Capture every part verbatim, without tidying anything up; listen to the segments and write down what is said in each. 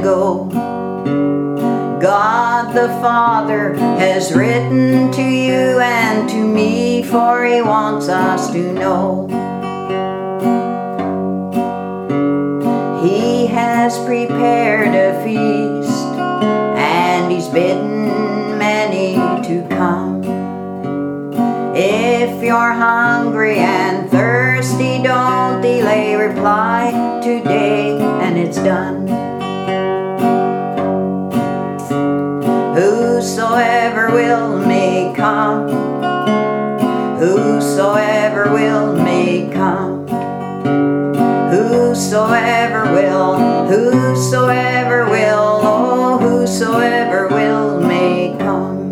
go. God the Father has written to you and to me, for He wants us to know. He has prepared a feast, and He's bidden many to come. If you're hungry and thirsty, don't delay, reply today and it's done. Whosoever will may come, whosoever will may come, whosoever will, whosoever will, oh, whosoever will may come.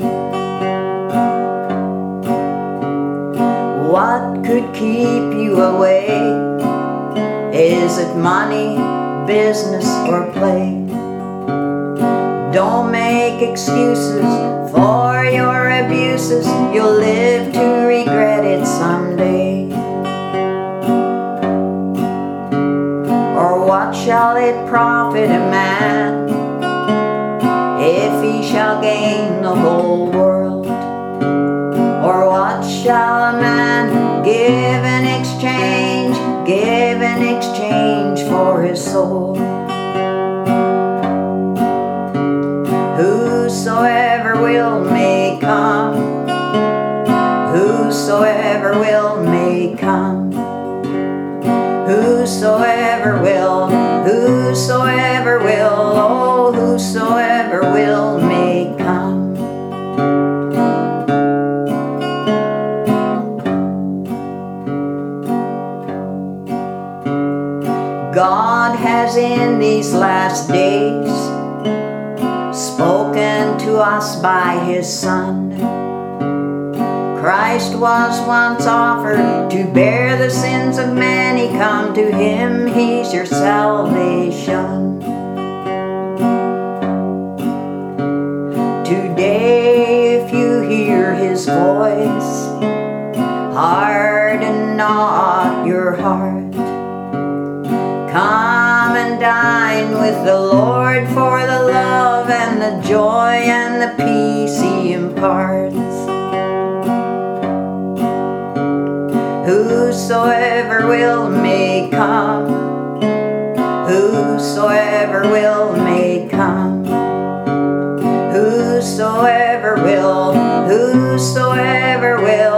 What could keep you away? Is it money, business, or play? Don't make excuses for your abuses. You'll live to regret it someday. Or what shall it profit a man if he shall gain the whole world? Or what shall a man give in exchange, give in exchange for his soul? Whosoever will may come, whosoever will may come, whosoever will, whosoever will, oh, whosoever will may come. God has in these last days spoken to us by His Son. Christ was once offered to bear the sins of many. Come to Him, He's your salvation. Today, if you hear His voice, harden not your heart. Come and dine with the Lord, for the love and the joy and the peace He imparts. Whosoever will may come, whosoever will may come, whosoever will, whosoever will.